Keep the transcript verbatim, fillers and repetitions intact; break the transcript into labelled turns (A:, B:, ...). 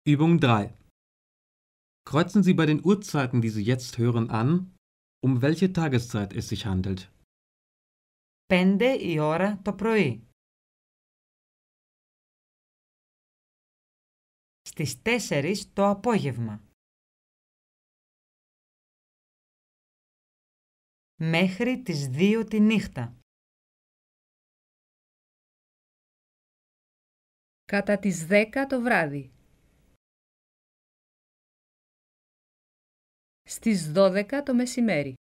A: Übung drei. Kreuzen Sie bei den Uhrzeiten, die Sie jetzt hören, an, um welche Tageszeit es sich handelt.
B: Πέντε η ώρα το πρωί. Στις τέσσερις το απόγευμα. Μέχρι τις δύο τη νύχτα.
C: Κατά τις δέκα το βράδυ. Στις δώδεκα το μεσημέρι.